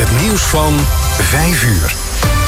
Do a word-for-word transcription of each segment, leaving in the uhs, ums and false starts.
Het nieuws van vijf uur.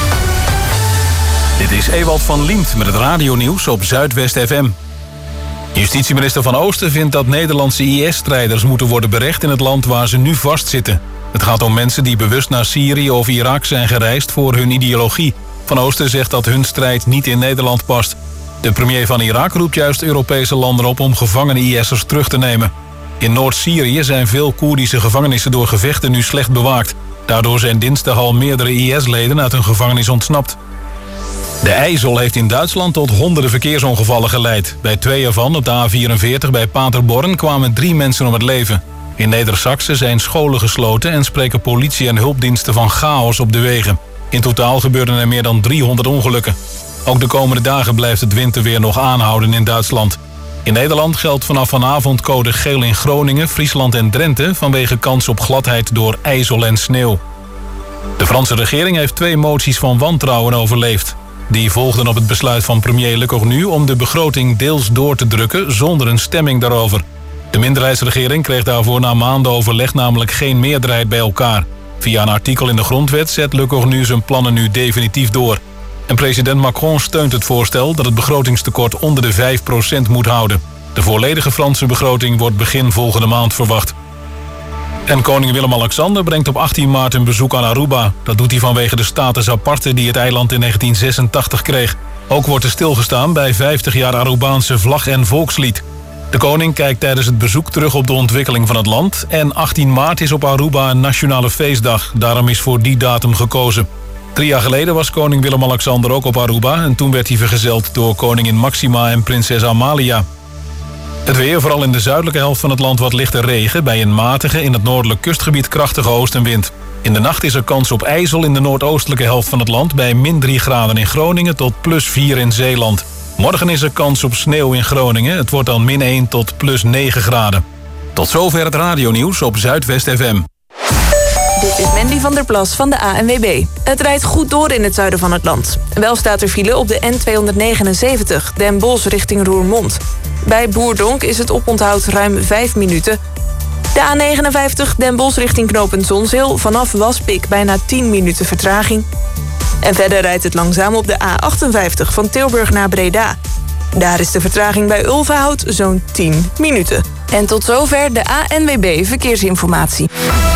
Dit is Ewald van Liemt met het radionieuws op Zuidwest F M. Justitieminister Van Oosten vindt dat Nederlandse I S-strijders moeten worden berecht in het land waar ze nu vastzitten. Het gaat om mensen die bewust naar Syrië of Irak zijn gereisd voor hun ideologie. Van Oosten zegt dat hun strijd niet in Nederland past. De premier van Irak roept juist Europese landen op om gevangene I S'ers terug te nemen. In Noord-Syrië zijn veel Koerdische gevangenissen door gevechten nu slecht bewaakt. Daardoor zijn dinsdag al meerdere I S-leden uit hun gevangenis ontsnapt. De IJssel heeft in Duitsland tot honderden verkeersongevallen geleid. Bij twee ervan, op de A vierenveertig bij Paterborn, kwamen drie mensen om het leven. In Neder-Saxe zijn scholen gesloten en spreken politie en hulpdiensten van chaos op de wegen. In totaal gebeurden er meer dan driehonderd ongelukken. Ook de komende dagen blijft het winterweer nog aanhouden in Duitsland. In Nederland geldt vanaf vanavond code geel in Groningen, Friesland en Drenthe vanwege kans op gladheid door ijzel en sneeuw. De Franse regering heeft twee moties van wantrouwen overleefd. Die volgden op het besluit van premier Lecornu om de begroting deels door te drukken zonder een stemming daarover. De minderheidsregering kreeg daarvoor na maanden overleg namelijk geen meerderheid bij elkaar. Via een artikel in de grondwet zet Lecornu zijn plannen nu definitief door. En president Macron steunt het voorstel dat het begrotingstekort onder de vijf procent moet houden. De volledige Franse begroting wordt begin volgende maand verwacht. En koning Willem-Alexander brengt op achttien maart een bezoek aan Aruba. Dat doet hij vanwege de status aparte die het eiland in negentien zesentachtig kreeg. Ook wordt er stilgestaan bij vijftig jaar Arubaanse vlag en volkslied. De koning kijkt tijdens het bezoek terug op de ontwikkeling van het land. En achttien maart is op Aruba een nationale feestdag. Daarom is voor die datum gekozen. Drie jaar geleden was koning Willem-Alexander ook op Aruba. En toen werd hij vergezeld door koningin Maxima en prinses Amalia. Het weer, vooral in de zuidelijke helft van het land wat lichte regen. Bij een matige, in het noordelijk kustgebied krachtige oostenwind. In de nacht is er kans op ijzel in de noordoostelijke helft van het land. Bij min drie graden in Groningen tot plus vier in Zeeland. Morgen is er kans op sneeuw in Groningen. Het wordt dan min één tot plus negen graden. Tot zover het radionieuws op Zuidwest F M. Dit is Mandy van der Plas van de A N W B. Het rijdt goed door in het zuiden van het land. Wel staat er file op de N tweehonderdnegenenzeventig, Den Bosch richting Roermond. Bij Boerdonk is het oponthoud ruim vijf minuten. De A negenenvijftig, Den Bosch richting knooppunt Zonzeel. Vanaf Waspik bijna tien minuten vertraging. En verder rijdt het langzaam op de A achtenvijftig van Tilburg naar Breda. Daar is de vertraging bij Ulverhout zo'n tien minuten. En tot zover de A N W B Verkeersinformatie.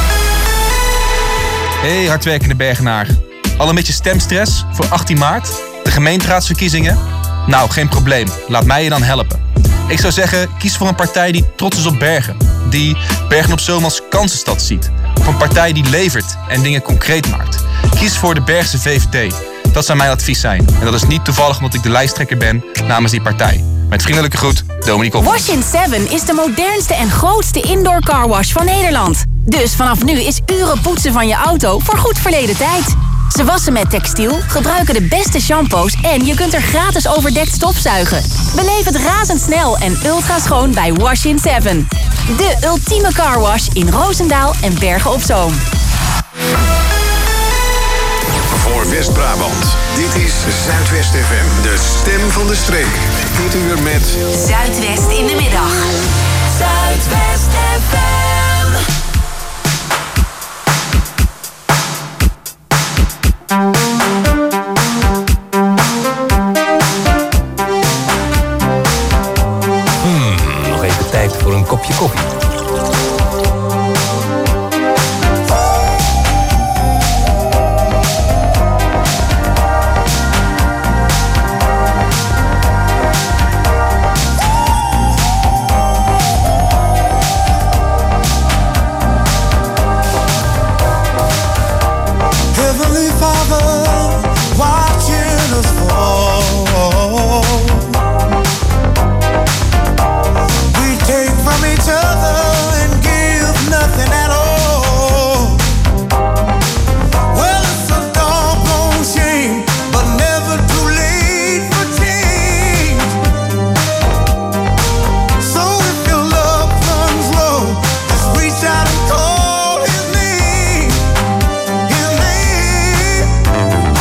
Hey hardwerkende Bergenaar. Al een beetje stemstress voor achttien maart? De gemeenteraadsverkiezingen? Nou, geen probleem. Laat mij je dan helpen. Ik zou zeggen, kies voor een partij die trots is op Bergen. Die Bergen op Zoom als kansenstad ziet. Of een partij die levert en dingen concreet maakt. Kies voor de Bergse V V D. Dat zou mijn advies zijn. En dat is niet toevallig omdat ik de lijsttrekker ben namens die partij. Met vriendelijke groet, Dominique Hoffman. Wash in Seven is de modernste en grootste indoor carwash van Nederland. Dus vanaf nu is uren poetsen van je auto voor goed verleden tijd. Ze wassen met textiel, gebruiken de beste shampoos en je kunt er gratis overdekt stofzuigen. Beleef het razendsnel en ultra schoon bij Wash in Seven. De ultieme carwash in Roosendaal en Bergen op Zoom. Voor West-Brabant, dit is Zuidwest F M, de stem van de streek. Dit uur met Zuidwest in de middag. Zuidwest F M. Hmm, nog even tijd voor een kopje koffie. His name.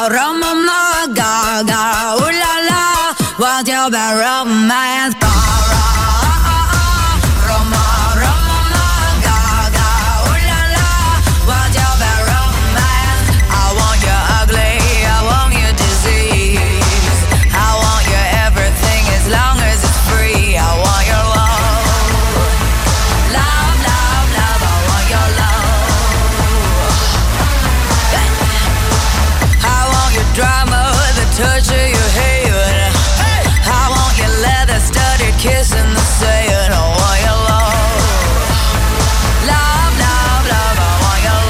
Roma, Roma, Gaga, ooh la la, want your bad romance. Touch of your hair, I want your leather studded kiss in the sand. I want your love, love, love, love. I want your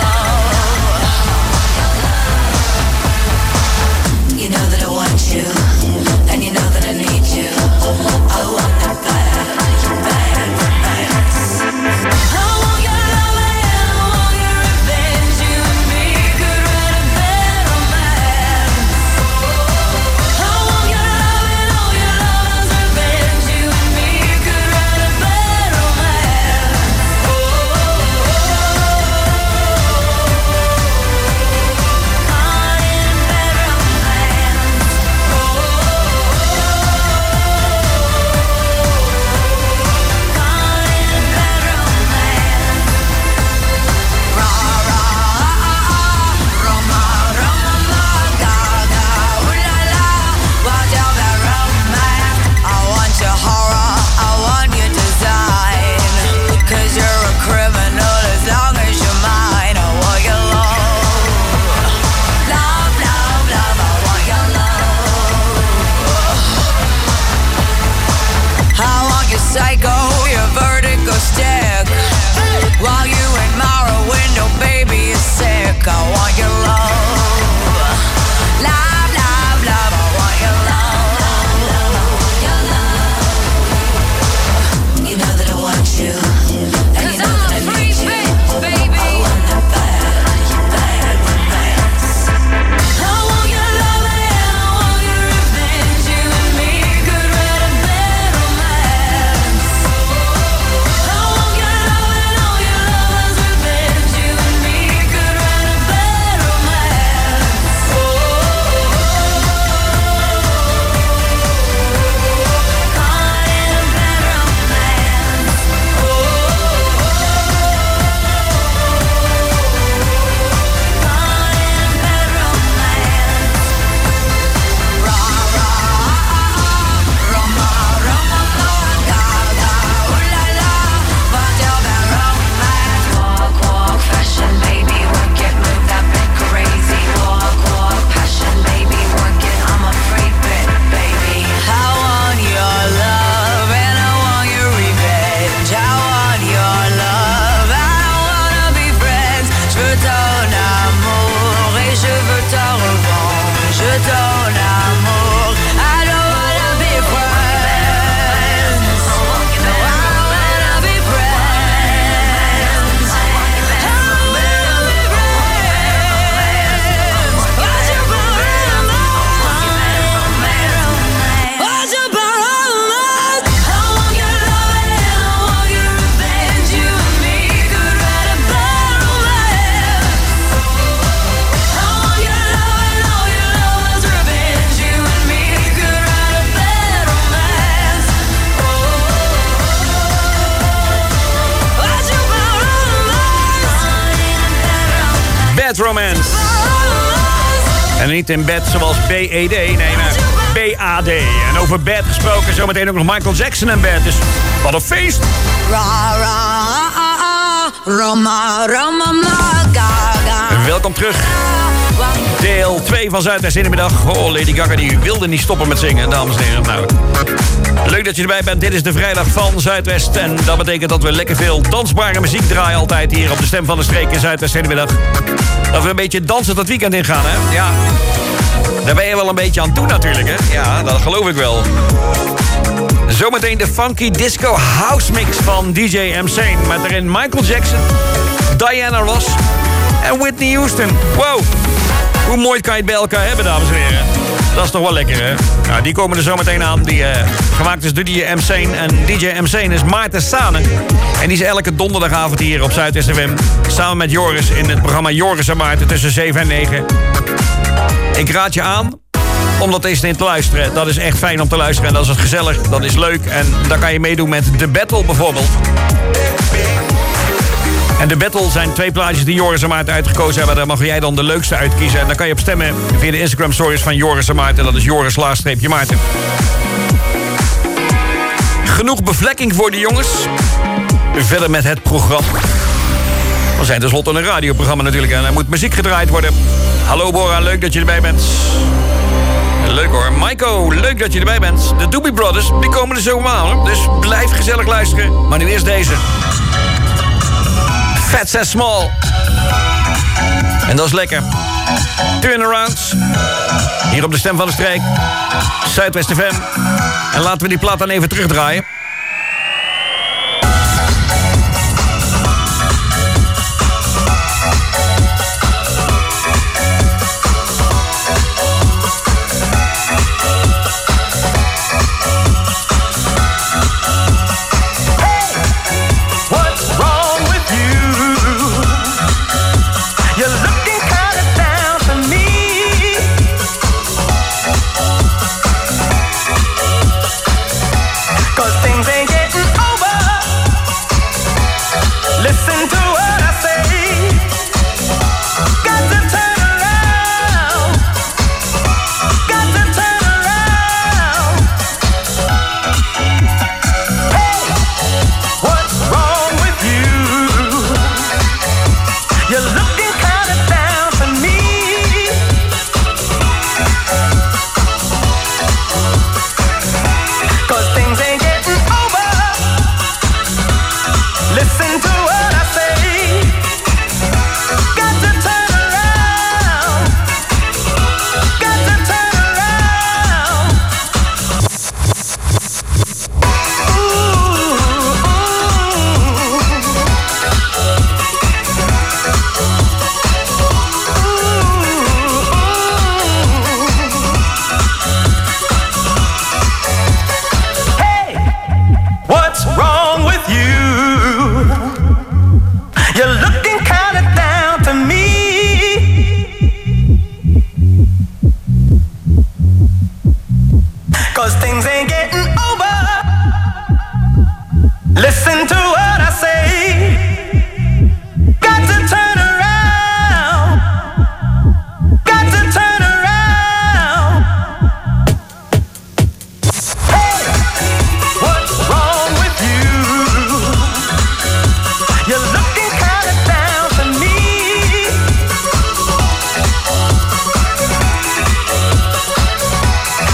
love. You know that I want you, and you know that I need you. I want that bad, bad romance. I want your love and I want your revenge. You and me could write a bad romance. Psycho, your vertigo stick. While you admire a window, baby, is sick. I want your love, love, love, love. I want your love. You know that I want you, and you know that I need you. Baby. I want that bad, bad romance. I want your love and I want your revenge. You and me could write a bad romance. Romance. En niet in bed zoals B E D, nee, maar B A D. En over bed gesproken, zometeen ook nog Michael Jackson in bed. Dus wat een feest! Ra, ra, Roma, Roma, Gaga. Welkom terug. Deel twee van Zuidwest in de middag. Oh, Lady Gaga die wilde niet stoppen met zingen, dames en heren. Nou, leuk dat je erbij bent. Dit is de vrijdag van Zuidwest. En dat betekent dat we lekker veel dansbare muziek draaien altijd hier op de Stem van de Streek in Zuidwest in de middag. Dat we een beetje dansend dat weekend ingaan, hè? Ja. Daar ben je wel een beetje aan toe natuurlijk, hè? Ja, dat geloof ik wel. Zometeen de funky disco house mix van D J M Sane. Met daarin Michael Jackson, Diana Ross en Whitney Houston. Wow, hoe mooi kan je het bij elkaar hebben, dames en heren. Dat is toch wel lekker, hè? Nou, die komen er zometeen aan. Die uh, gemaakt is door D J M Sane. En D J M Sane is Maarten Sane. En die is elke donderdagavond hier op Zuidwest F M. Samen met Joris in het programma Joris en Maarten tussen zeven en negen. Ik raad je aan om dat eens in te luisteren. Dat is echt fijn om te luisteren en dat is gezellig, dat is leuk. En daar kan je meedoen met The Battle bijvoorbeeld. En The Battle zijn twee plaatjes die Joris en Maarten uitgekozen hebben. Daar mag jij dan de leukste uitkiezen. En dan kan je op stemmen via de Instagram stories van Joris en Maarten. Dat is Joris laagstreepje Maarten. Genoeg bevlekking voor de jongens. Verder met het programma. We zijn tenslotte een radioprogramma natuurlijk. En er moet muziek gedraaid worden. Hallo Bora, leuk dat je erbij bent. Leuk hoor. Maiko, leuk dat je erbij bent. De Doobie Brothers, die komen er zomaar aan. Dus blijf gezellig luisteren. Maar nu eerst deze. Fats and Small. En dat is lekker. Turnarounds. Hier op de Stem van de Streek. Zuidwest F M. En laten we die plaat dan even terugdraaien.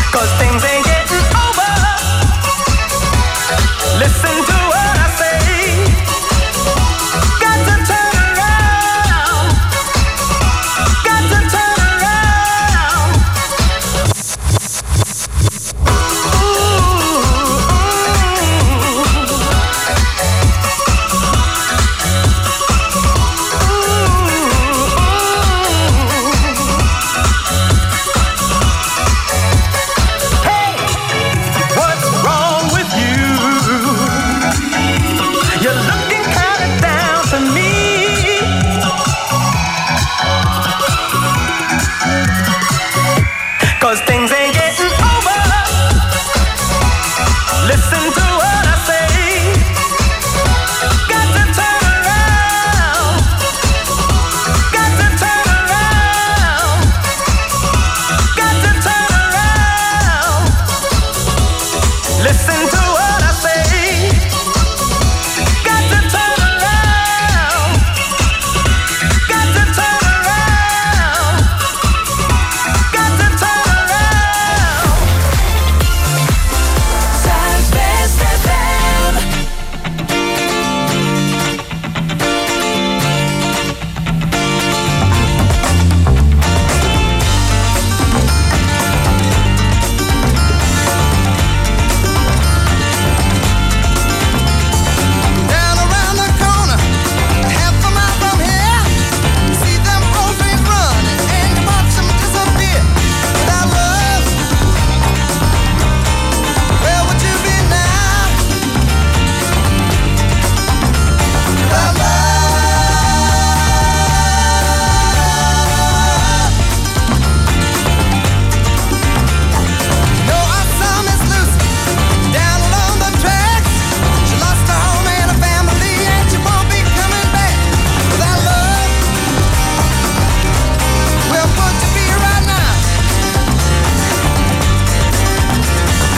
Listen to what I say.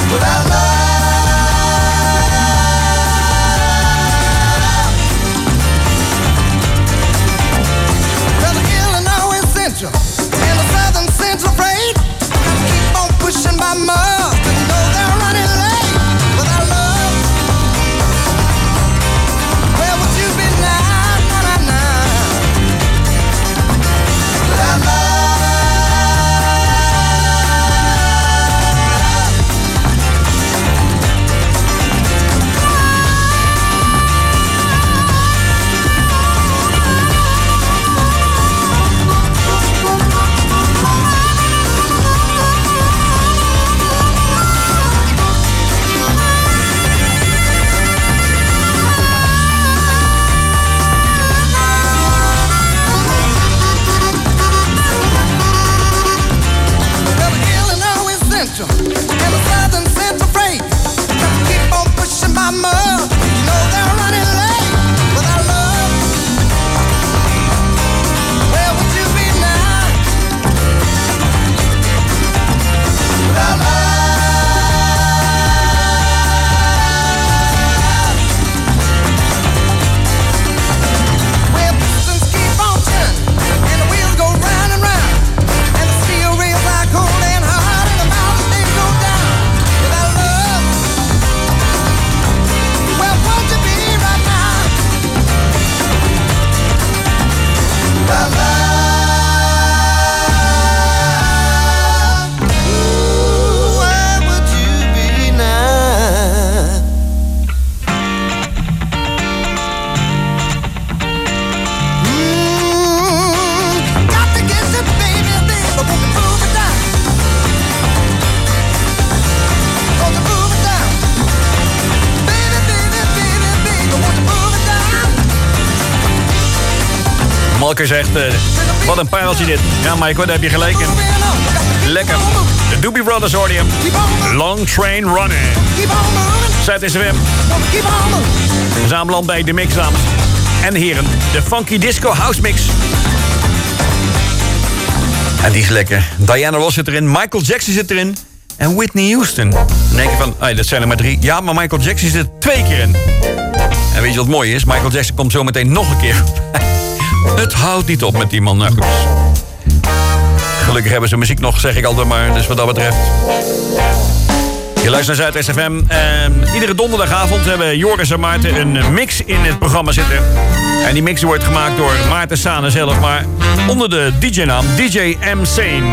without love. Well, the Illinois is central and the southern central freight keep on pushing my mug, you know they're running late without love. Where would you be now, now, now, now, without love? And the southern central freight keep on pushing my mug, you know they're running late without love. Where would you be now without love? Where pistons keep on turning and the wheels go round and round and the steel rails are cold and hard. Without love, ooh, where would you be now? Mm, got to get you, baby, baby, won't you move it down? Won't you move it down? Baby, baby, baby, baby, won't you move it down? Malker zegt, uh, wat een pareltje dit. Ja, Michael, daar heb je gelijk in. Lekker. De Doobie Brothers hoorde je. Long Train Running. Zuid-S F M. We zijn beland bij de mix, dames en heren. De Funky Disco House Mix. En die is lekker. Diana Ross zit erin, Michael Jackson zit erin. En Whitney Houston. Dan denk je van, hey, dat zijn er maar drie. Ja, maar Michael Jackson zit er twee keer in. En weet je wat mooi is? Michael Jackson komt zo meteen nog een keer. Het houdt niet op met die man. Nou goed. Gelukkig hebben ze muziek nog, zeg ik altijd maar. Dus wat dat betreft. Je luistert naar Zuid-S F M. En iedere donderdagavond hebben Joris en Maarten een mix in het programma zitten. En die mix wordt gemaakt door Maarten Sane zelf. Maar onder de D J-naam D J M Sane.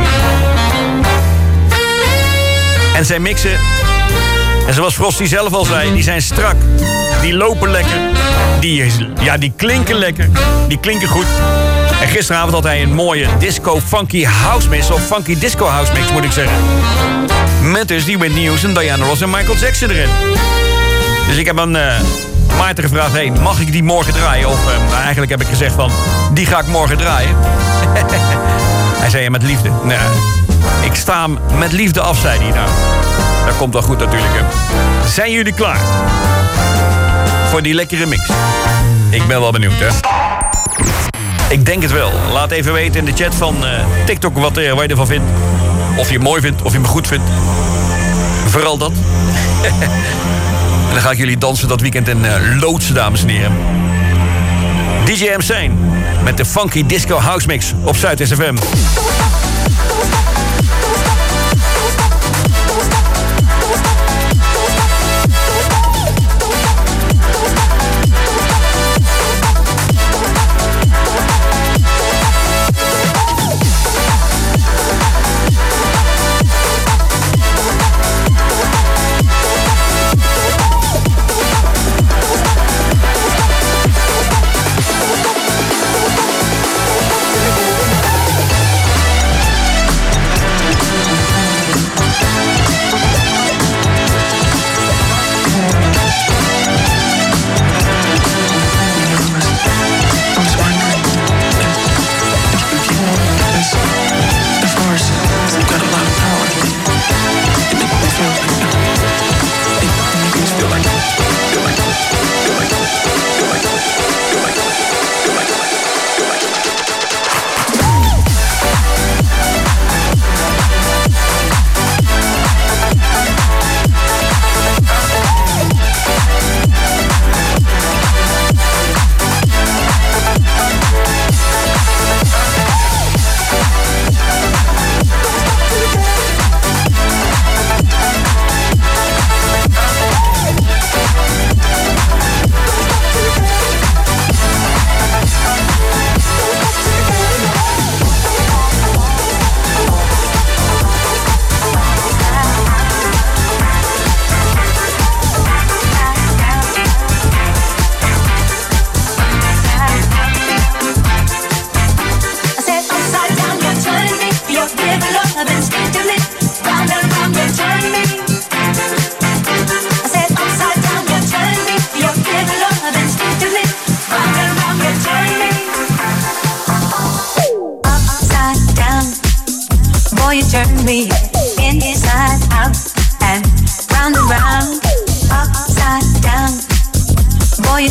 En zijn mixen, en zoals Frosty zelf al zei, die zijn strak. Die lopen lekker. Die, ja, die klinken lekker. Die klinken goed. En gisteravond had hij een mooie disco funky house mix. Of funky disco house mix, moet ik zeggen. Met dus die Whitney Houston, Diana Ross en Michael Jackson erin. Dus ik heb aan uh, Maarten gevraagd, hey, mag ik die morgen draaien? Of uh, nou, eigenlijk heb ik gezegd van, die ga ik morgen draaien. Hij zei, ja, met liefde. Nou, ik sta hem met liefde af, zei hij. Nou, dat komt wel goed natuurlijk. Hè. Zijn jullie klaar voor die lekkere mix? Ik ben wel benieuwd, hè. Ik denk het wel. Laat even weten in de chat van uh, TikTok wat, uh, wat je ervan vindt. Of je het mooi vindt, of je me goed vindt. Vooral dat. En dan ga ik jullie dansen dat weekend in uh, Loodse, dames en heren. D J M Sane met de Funky Disco House Mix op Zuid-S F M.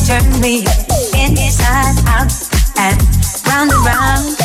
turn me inside out and round and round.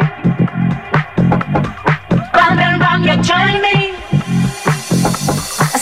Turn me. I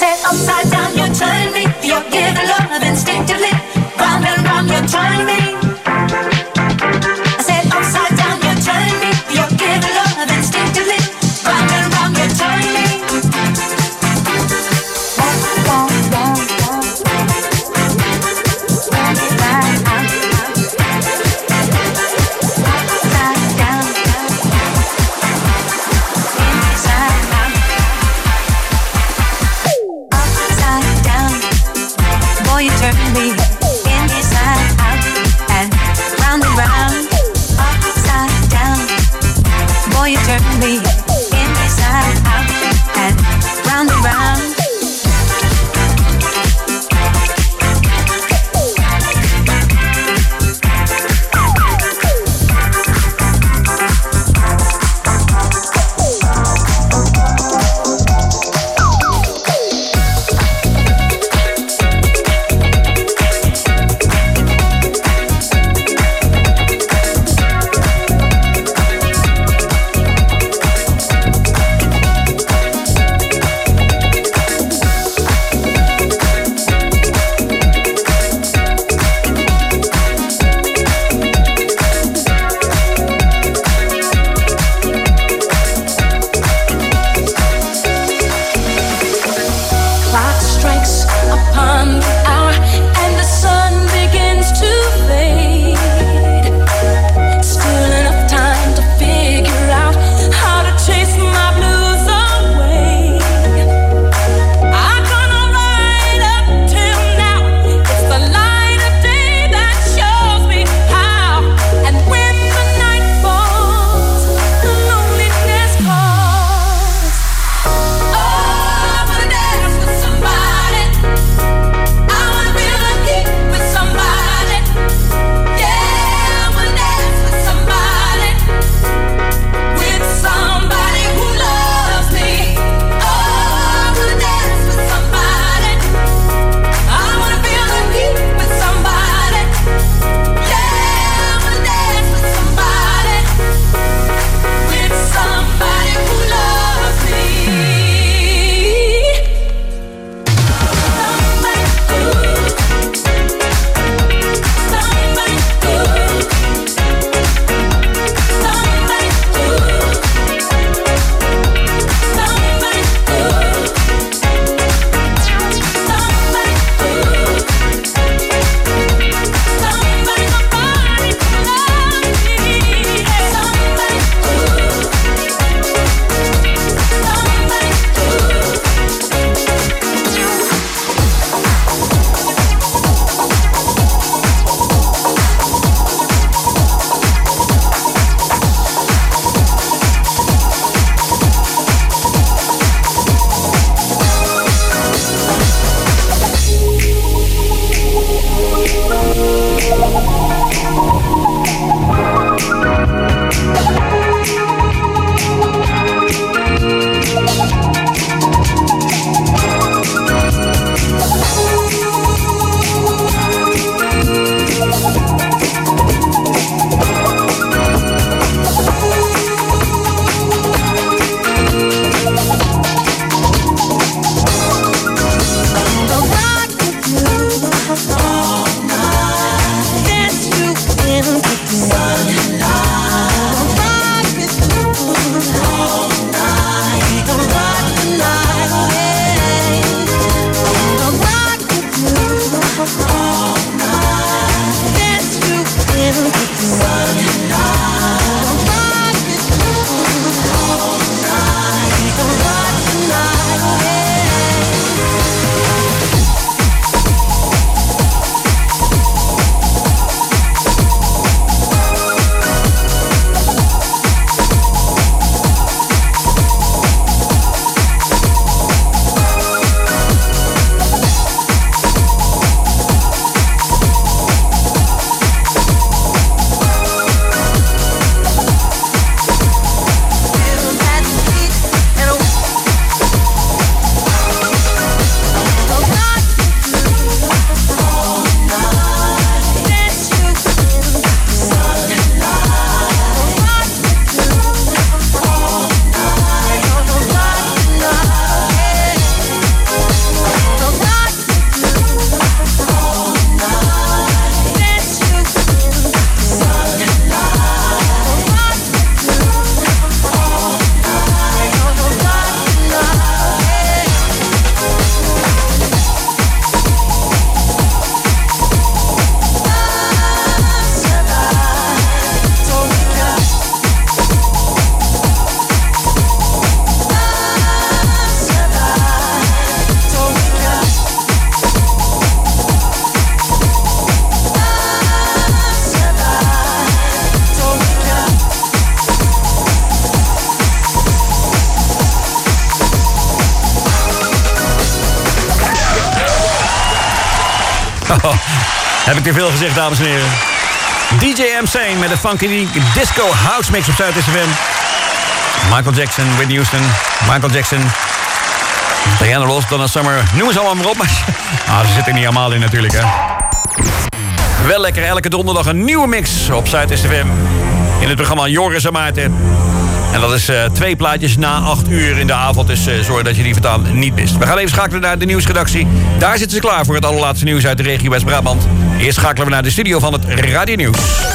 Heb ik te veel gezegd, dames en heren. D J Amsane met een funky disco house mix op Zuid-West F M. Michael Jackson, Whitney Houston, Michael Jackson, Diana Ross, Donna Summer. Noem ze allemaal maar op, maar ah, ze zitten er niet allemaal in natuurlijk, hè. Wel lekker, elke donderdag een nieuwe mix op Zuid-West F M. In het programma Joris en Maarten. En dat is uh, twee plaatjes na acht uur in de avond. Dus uh, zorg dat je die voortaan niet mist. We gaan even schakelen naar de nieuwsredactie. Daar zitten ze klaar voor het allerlaatste nieuws uit de regio West-Brabant. Eerst schakelen we naar de studio van het Radio Nieuws.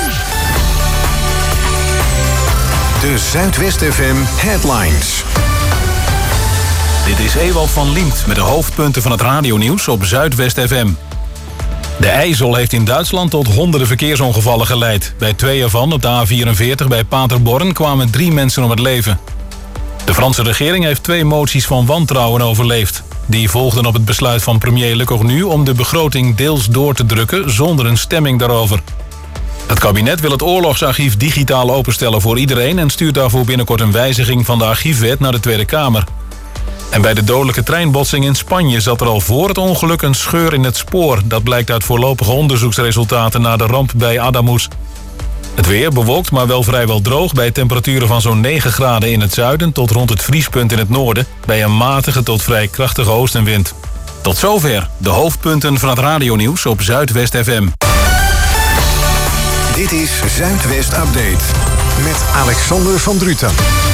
De Zuidwest F M Headlines. Dit is Ewald van Liemt met de hoofdpunten van het radionieuws op Zuidwest F M. De IJssel heeft in Duitsland tot honderden verkeersongevallen geleid. Bij twee ervan op de A vierenveertig bij Paterborn kwamen drie mensen om het leven. De Franse regering heeft twee moties van wantrouwen overleefd. Die volgden op het besluit van premier Le Cornu om de begroting deels door te drukken zonder een stemming daarover. Het kabinet wil het oorlogsarchief digitaal openstellen voor iedereen en stuurt daarvoor binnenkort een wijziging van de archiefwet naar de Tweede Kamer. En bij de dodelijke treinbotsing in Spanje zat er al voor het ongeluk een scheur in het spoor. Dat blijkt uit voorlopige onderzoeksresultaten na de ramp bij Adamus. Het weer bewolkt, maar wel vrijwel droog bij temperaturen van zo'n negen graden in het zuiden tot rond het vriespunt in het noorden, bij een matige tot vrij krachtige oostenwind. Tot zover de hoofdpunten van het radionieuws op Zuidwest F M. Dit is Zuidwest Update met Alexander van Druten.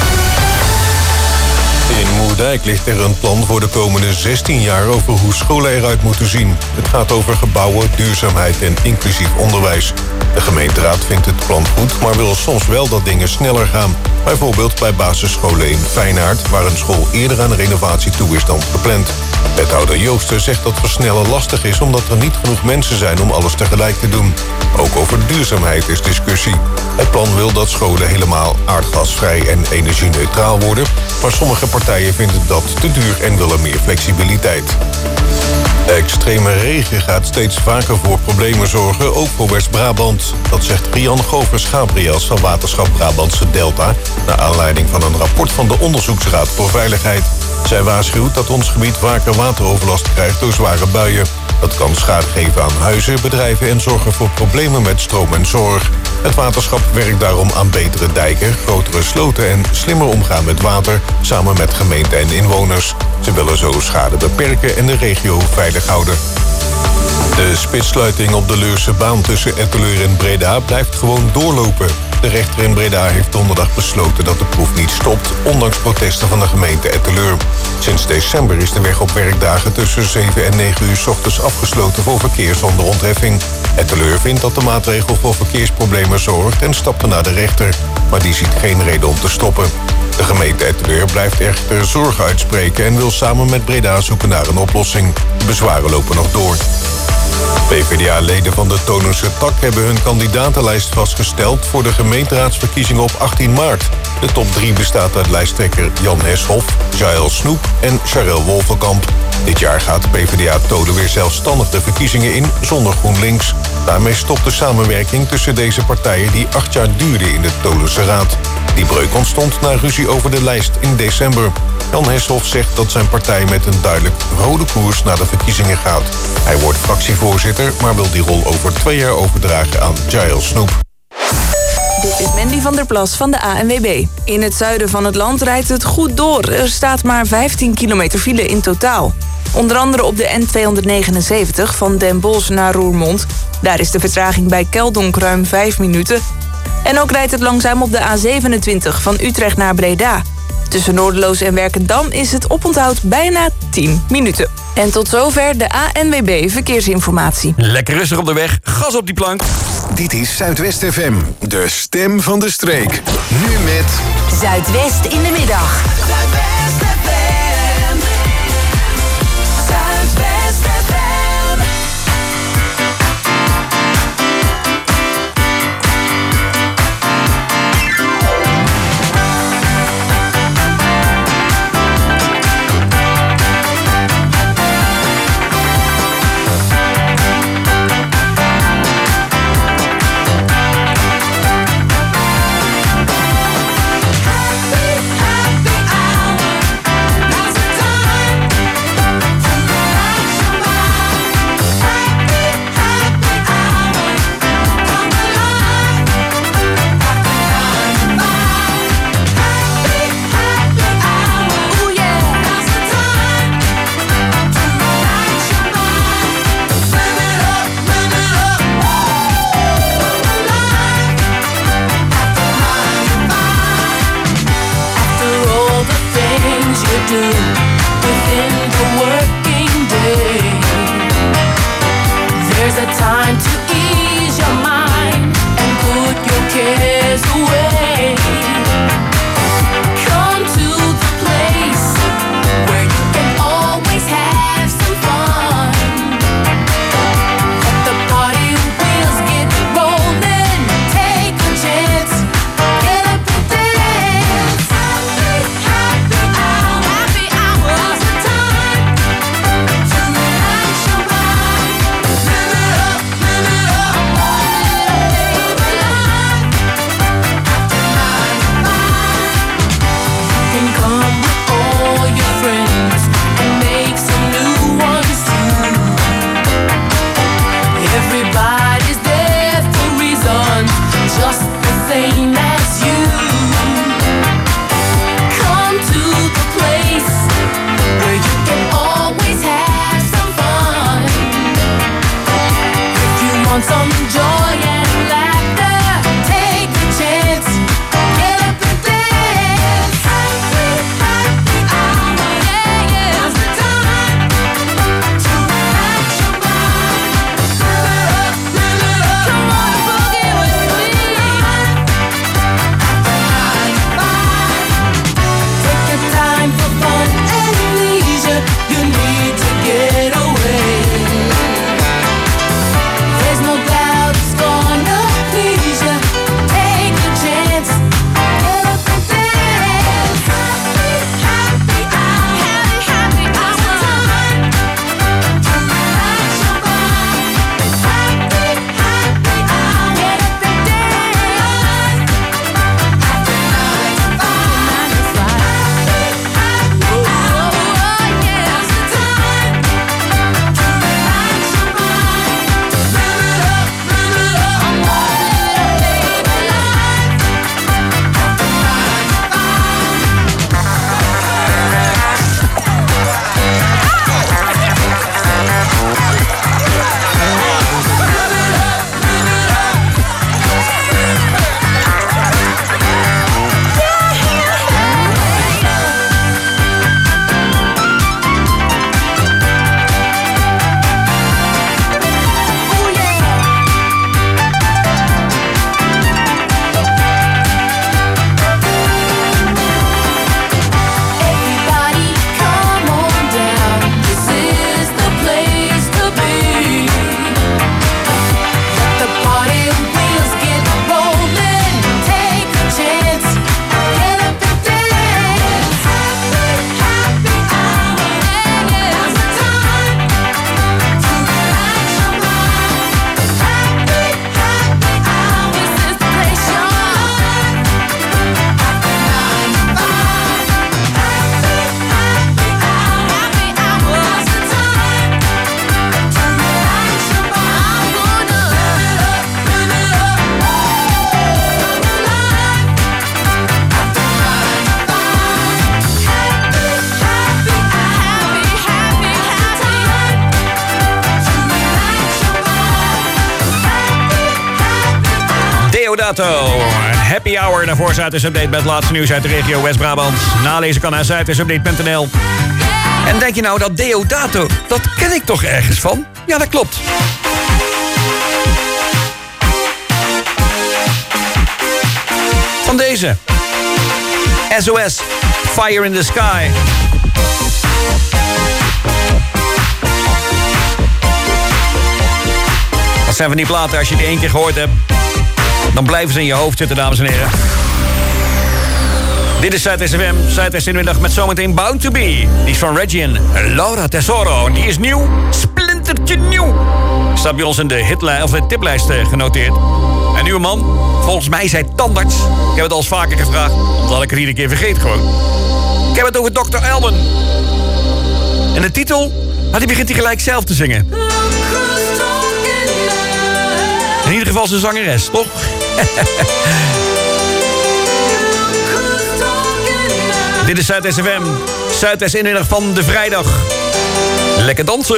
In Moerdijk ligt er een plan voor de komende zestien jaar over hoe scholen eruit moeten zien. Het gaat over gebouwen, duurzaamheid en inclusief onderwijs. De gemeenteraad vindt het plan goed, maar wil soms wel dat dingen sneller gaan. Bijvoorbeeld bij basisscholen in Feyenoord, waar een school eerder aan renovatie toe is dan gepland. Wethouder Joosten zegt dat versnellen lastig is omdat er niet genoeg mensen zijn om alles tegelijk te doen. Ook over duurzaamheid is discussie. Het plan wil dat scholen helemaal aardgasvrij en energie-neutraal worden, maar sommige partijen vinden dat te duur en willen meer flexibiliteit. De extreme regen gaat steeds vaker voor problemen zorgen, ook voor West-Brabant. Dat zegt Rian Govers-Gabriels van Waterschap Brabantse Delta, naar aanleiding van een rapport van de Onderzoeksraad voor Veiligheid. Zij waarschuwt dat ons gebied vaker wateroverlast krijgt door zware buien. Dat kan schade geven aan huizen, bedrijven en zorgen voor problemen met stroom en zorg. Het waterschap werkt daarom aan betere dijken, grotere sloten en slimmer omgaan met water, samen met gemeente en inwoners. Ze willen zo schade beperken en de regio veilig houden. De spitssluiting op de Leurse baan tussen Etteleur en Breda blijft gewoon doorlopen. De rechter in Breda heeft donderdag besloten dat de proef niet stopt, ondanks protesten van de gemeente Etteleur. Sinds december is de weg op werkdagen tussen zeven en negen uur 's ochtends afgesloten voor verkeer zonder ontheffing. Etteleur vindt dat de maatregel voor verkeersproblemen zorgt en stapte naar de rechter, maar die ziet geen reden om te stoppen. De gemeente Etteleur blijft echter zorgen uitspreken en wil samen met Breda zoeken naar een oplossing. De bezwaren lopen nog door. P v d A-leden van de Tonense tak hebben hun kandidatenlijst vastgesteld voor de gemeenteraadsverkiezingen op achttien maart. De top drie bestaat uit lijsttrekker Jan Heshoff, Jaël Snoep en Charel Wolvenkamp. Dit jaar gaat de P v d A-Toden weer zelfstandig de verkiezingen in, zonder GroenLinks. Daarmee stopt de samenwerking tussen deze partijen die acht jaar duurde in de Tolense Raad. Die breuk ontstond na ruzie over de lijst in december. Jan Heshoff zegt dat zijn partij met een duidelijk rode koers naar de verkiezingen gaat. Hij wordt fractievoorzitter, maar wil die rol over twee jaar overdragen aan Jaël Snoep. Dit is Mandy van der Plas van de A N W B. In het zuiden van het land rijdt het goed door. Er staat maar vijftien kilometer file in totaal. Onder andere op de N tweehonderdnegenenzeventig van Den Bosch naar Roermond. Daar is de vertraging bij Keldonk ruim vijf minuten. En ook rijdt het langzaam op de A zevenentwintig van Utrecht naar Breda. Tussen Noorderloos en Werkendam is het oponthoud bijna tien minuten. En tot zover de A N W B Verkeersinformatie. Lekker rustig op de weg, gas op die plank. Dit is Zuidwest F M, de stem van de streek. Nu met Zuidwest in de middag. Zuidwest F M. Zuidwest F M. Happy, happy hour. do within the working day. There's a time to ease your mind and put your cares away. Come to the place where you can always have some fun. Let the party wheels get rolling. Take a chance, get up and dance. Happy, happy hour, happy hour. Now's the time to relax your mind. Live it up, live it up, live it life. After nine to five, you can come with all your friends and make some new ones too. Everybody's there for reasons just the same as you. Come to the place where you can always have some fun. If you want some joy and laughter, take a chance, get up and dance. Happy, happy hour, yeah, yeah. Now's the time to relax your mind. Live it up, live it up. Come on, boogie with me. After nine to five, take your time for fun and leisure. You need to get away. There's no doubt it's gonna please you. Take a chance, get up and dance. Happy, happy hour, happy, happy hour. Time to relax your mind. Happy, happy hour, get up and dance. After nine to five, happy, happy hour, yeah. Now's the time to relax your mind. Live it up, live it up, live it life. After nine to Everybody come on down. This is the place to be. Let the party wheels get rolling. Take a chance, get up and dance. Happy, happy hour, yeah, yeah. Now's the time to relax your mind. Happy, happy hour. This is the place you're at. After nine to five, happy, happy hour, happy hour. Now's the time to relax your mind. I'm gonna live it up, live it up, live it life. After nine to five, happy, happy hour, happy, happy, happy to relax your mind. Happy, happy hour. Deodato, Happy Hour. Daarvoor Zuidwest Update met het laatste nieuws uit de regio West-Brabant. Nalezen kan naar zuidwestupdate punt n l. En denk je nou dat Deodato, dat ken ik toch ergens van? Ja, dat klopt. Van deze. S O S, Fire in the Sky. Dat zijn van die platen, als je die één keer gehoord hebt, dan blijven ze in je hoofd zitten, dames en heren. Dit is Zuidwest F M, Zuidwest in de middag met zometeen Bound to Be. Die is van Reggie en Laura Tesoro. En die is nieuw, splintertje nieuw. Staat bij ons in de, hitlij, of de tiplijst eh, genoteerd. Een nieuwe man, volgens mij is hij tandarts. Ik heb het al eens vaker gevraagd, dat had ik er iedere keer vergeten gewoon. Ik heb het over dokter Alban. En de titel, nou, die begint hij gelijk zelf te zingen. In ieder geval zijn zangeres, toch? Dit is Zuidwest F M. Zuidwest inmiddag van de vrijdag. Lekker dansen!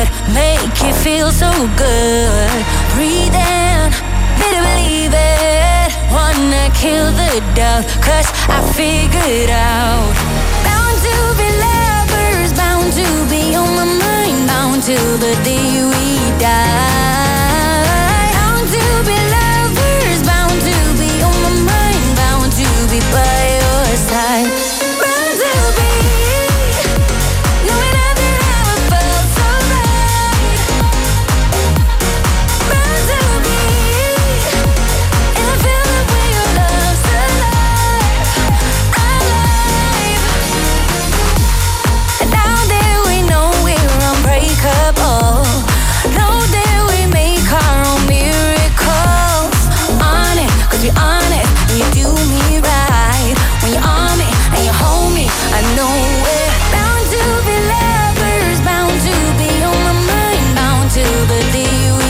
would make it feel so good. Breathe in, better believe it. Wanna kill the doubt, cause I figured out. Bound to be lovers, bound to be on my mind, bound till the day we die. Bound to be lovers, bound to be on my mind, bound to be by your side. Bound to be knowing I've never felt so right. Bound to be in a feeling where your love's alive, alive. And now that we know we're unbreakable, know that we make our own miracles. On it, cause we on it, and you do me right. When you're on me, and you hold me, I know we're bound to be lovers, bound to be on my mind, bound till the day we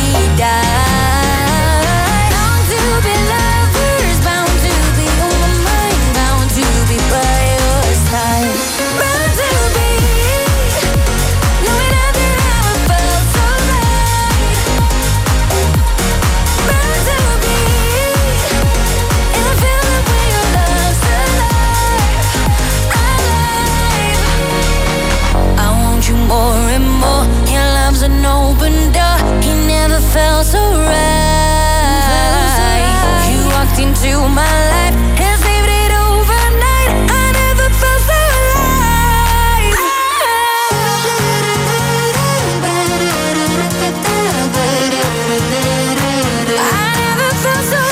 die. Bound to be lovers, bound to be on my mind, bound to be by your side. Bound to be knowing I've never felt so right. Bound to be in a feeling where your love's alive, alive. I want you more and more. Your love's an open door. You never felt so right. You walked into my life and saved it overnight. I never felt so alive. I never felt so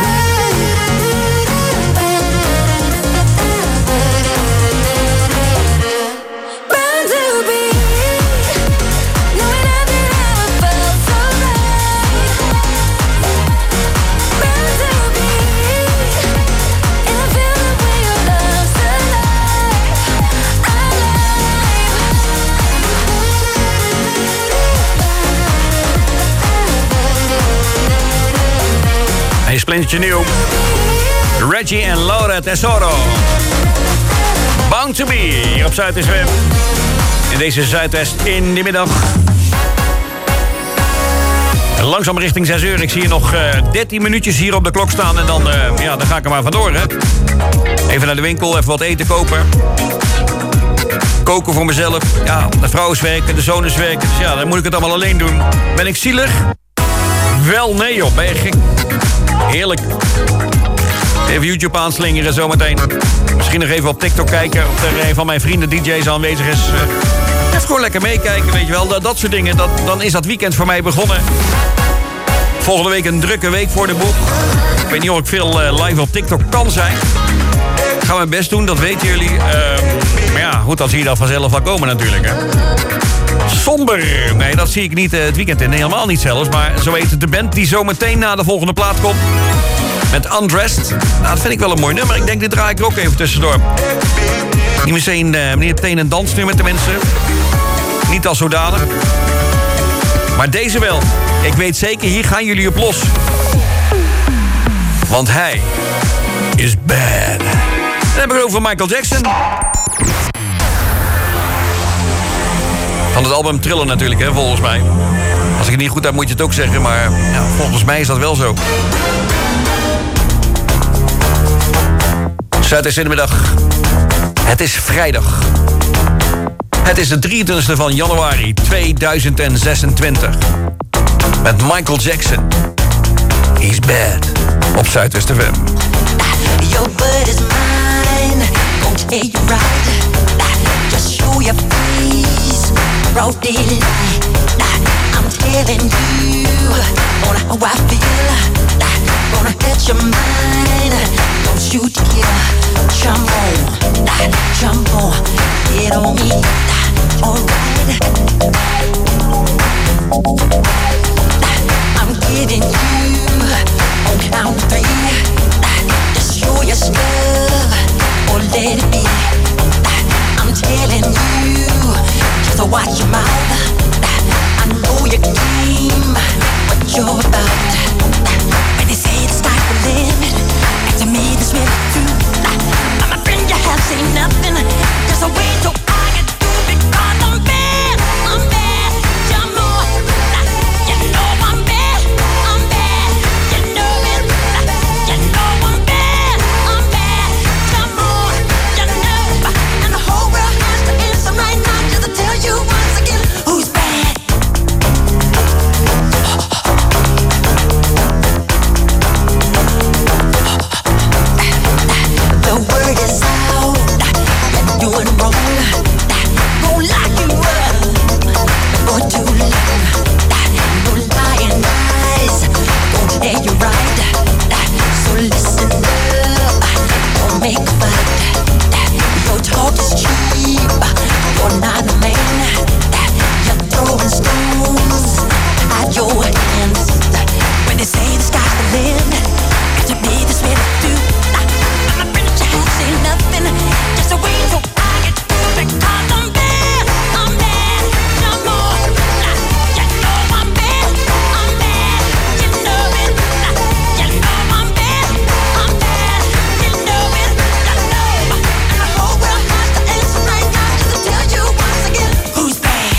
alive. Bound to be knowing I've never felt so right. Bound to be in a feeling where your love's alive, Hij is splintertje nieuw. Reggie en Laura Tesoro. Bound to be, hier op Zuidwest F M. In deze Zuidwest in de middag. Langzaam richting zes uur. Ik zie hier nog uh, dertien minuutjes hier op de klok staan. En dan, uh, ja, dan ga ik er maar vandoor, hè. Even naar de winkel, even wat eten kopen. Koken voor mezelf. Ja, de vrouw is werken, de zoon is werken. Dus ja, dan moet ik het allemaal alleen doen. Ben ik zielig? Wel, nee joh, ben je gek. Heerlijk. Even YouTube aanslingeren zometeen. Misschien nog even op TikTok kijken of er een van mijn vrienden D J's aanwezig is. Uh, even gewoon lekker meekijken, weet je wel. Dat, dat soort dingen, dat, dan is dat weekend voor mij begonnen. Volgende week een drukke week voor de boeg. Ik weet niet of ik veel uh, live op TikTok kan zijn. Ik ga mijn best doen, dat weten jullie. Uh, maar ja, goed, dan zie je dat vanzelf wel komen natuurlijk, hè. Somber. Nee, dat zie ik niet uh, het weekend in. Nee, helemaal niet zelfs. Maar zo heet het de band die zo meteen na de volgende plaat komt. Met Undressed. Nou, dat vind ik wel een mooi nummer. Ik denk, dit draai ik er ook even tussendoor. Niet meteen, uh, meteen een dansnummer met de mensen. Niet als zodanig. Maar deze wel. Ik weet zeker, hier gaan jullie op los. Want hij is bad. Dan heb ik het over Michael Jackson. Van het album Thriller natuurlijk, hè, volgens mij. Als ik het niet goed heb, moet je het ook zeggen. Maar ja, volgens mij is dat wel zo. Zuidwest in de middag. Het is vrijdag. Het is de drieëntwintigste van januari tweeduizend zesentwintig. Met Michael Jackson. He's bad. Op Zuidwest F M. Your blood is mine. Gonna take you right. Just show your face. Broad daylight. I'm telling you. Gonna how I feel. Gonna catch your mind. Don't shoot to kill. Jump on. Jump on. Get on me. Alright. I'm giving you on count three. Just show your stuff or let it be. I'm telling you, just watch your mouth. I know your game, what you're about. When they say it's time to live, and to me this really true. I'm a friend you have seen nothing. Just a way to I can do because I'm bad. wrong. Gonna lock you up for too long. No lying eyes gonna tell you right. So listen up, don't make a fight. Your talk is cheap, you're not a man. You're throwing stones at your hands. When they say the sky's the limit, got to be this way to do. I'm a British, I say nothing, just a way so I get through because I'm bad, I'm bad, no more. You know I'm bad, I'm bad, you know it. You know I'm bad, I'm bad, you know it. You know, and the whole world has to answer right now to tell you once again who's bad.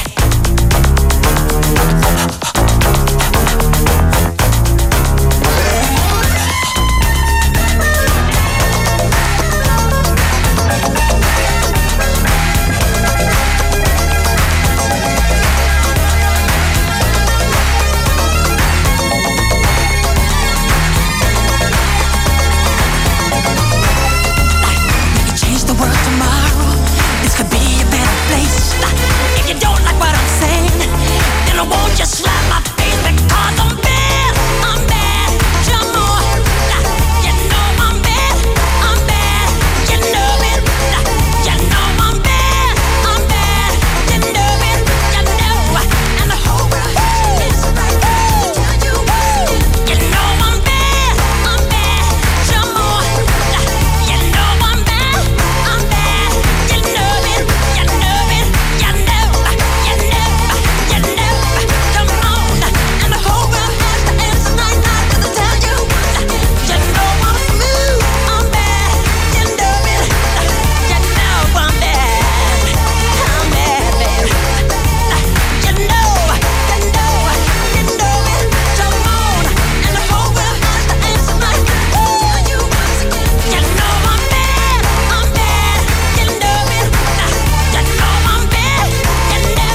We can change the world tomorrow. This could be a better place. If you don't like what I'm saying, then I won't just slap my face because I'm bad. I'm bad. Some more. You know I'm bad. I'm bad. You know it. You know I'm bad. I'm bad. You know it. You know. And the whole world is right there to tell you what. You know I'm bad. I'm bad. Some more. You know I'm bad. I'm bad. You know it. You know it. You know. You know. You know. Come on. And the whole world has to answer right now to tell you what. You know I'm smooth. I'm bad. You know it. You know I'm bad. I'm bad, baby. You know. You know. You know it. Come on. And the whole world has to answer right now to tell you once again. You know I'm bad. I'm bad. You know it. You know I'm bad. You know.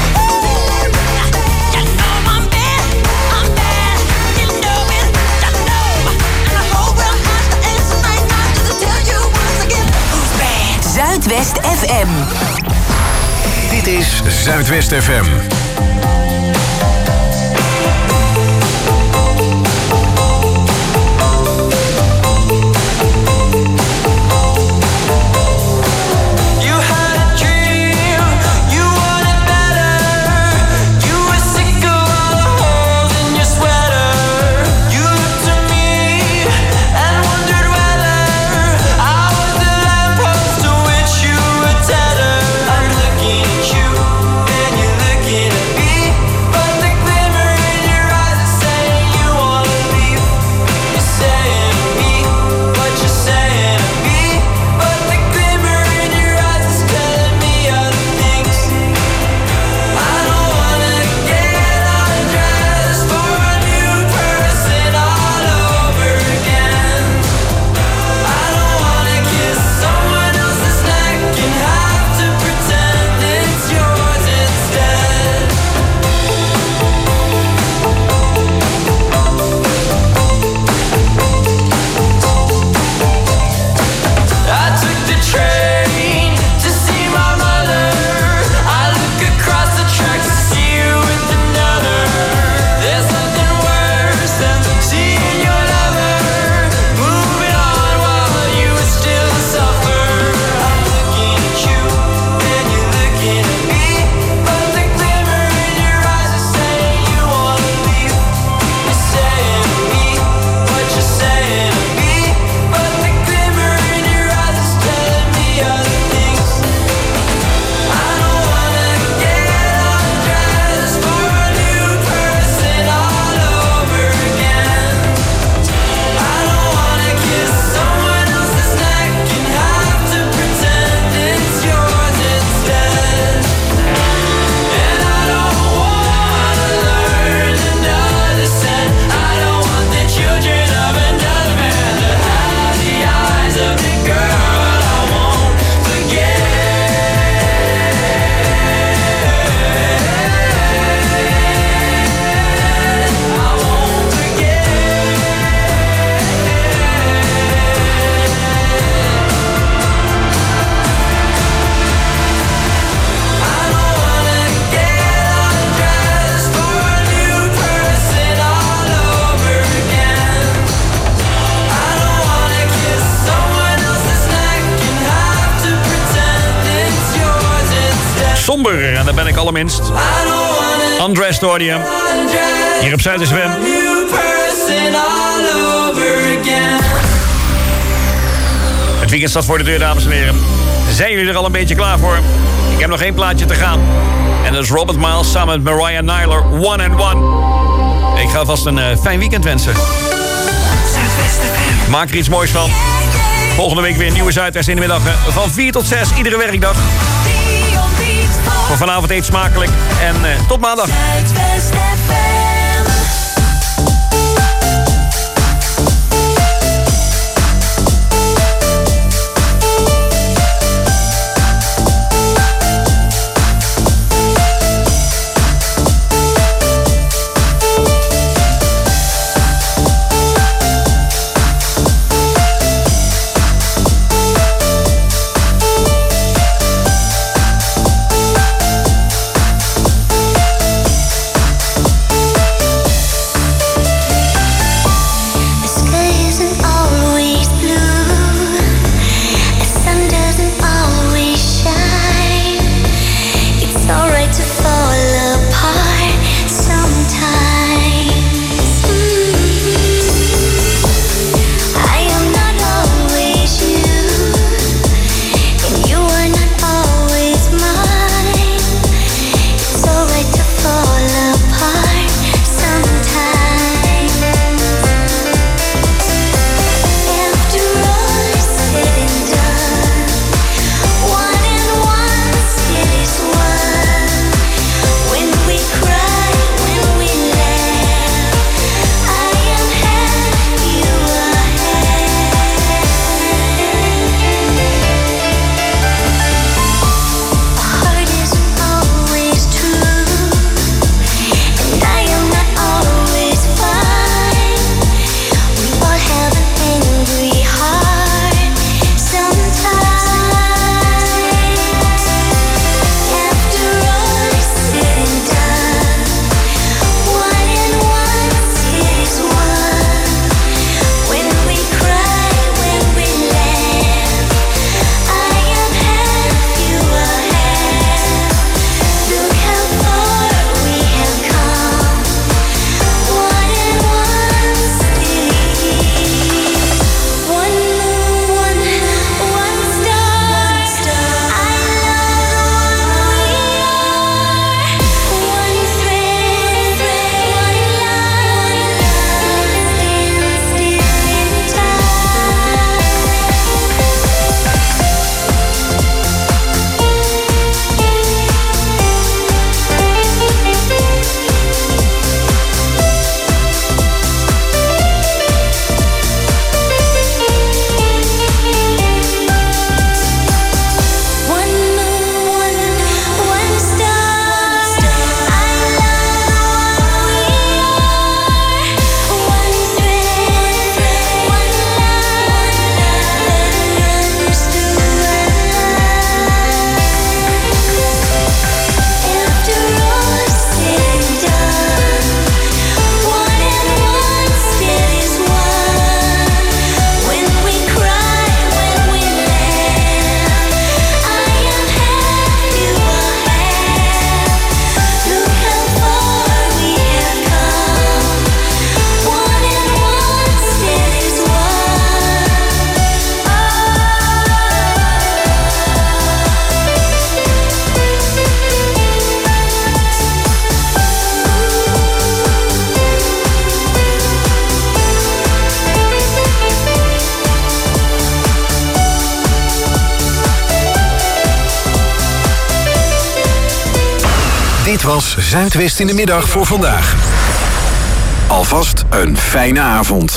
You know I'm bad. I'm bad. You know it. You know. And the whole world has to answer right now to tell you once again who's bad. Zuidwest F M. Dit is Zuidwest F M. You had a dream, you wanted better. You were sick of all the holes in your sweater. You looked at me and wondered whether I was the lamppost to which you were tethered. I'm looking at you and you're looking at somber. En daar ben ik allerminst. Undressed hoorde je. Hier op Zuid-S F M. Het weekend staat voor de deur, dames en heren. Zijn jullie er al een beetje klaar voor? Ik heb nog één plaatje te gaan. En dat is Robert Miles samen met Mariah Nyler, One and One. Ik ga vast een uh, fijn weekend wensen. Maak er iets moois van. Volgende week weer een nieuwe Zuidwest in de middag. uh, Van vier tot zes, iedere werkdag. Voor vanavond eet smakelijk. En uh, tot maandag. Dit was Zuidwest in de middag voor vandaag. Alvast een fijne avond.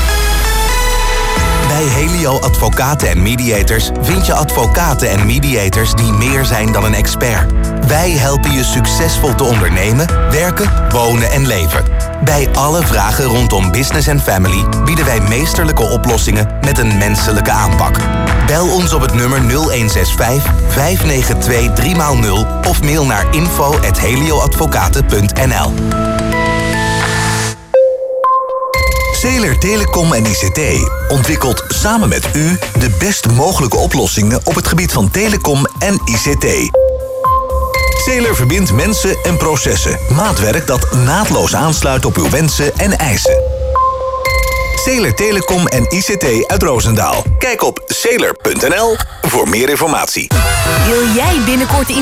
Bij Helio Advocaten en Mediators vind je advocaten en mediators die meer zijn dan een expert. Wij helpen je succesvol te ondernemen, werken, wonen en leven. Bij alle vragen rondom business en family bieden wij meesterlijke oplossingen met een menselijke aanpak. Bel ons op het nummer nul een zes vijf, vijf negen twee, drie nul of mail naar info at helioadvocaten punt n l. Zeeler Telecom en I C T ontwikkelt samen met u de best mogelijke oplossingen op het gebied van telecom en I C T. Sailor verbindt mensen en processen. Maatwerk dat naadloos aansluit op uw wensen en eisen. Sailor Telecom en I C T uit Roosendaal. Kijk op sailor punt n l voor meer informatie. Wil jij binnenkort in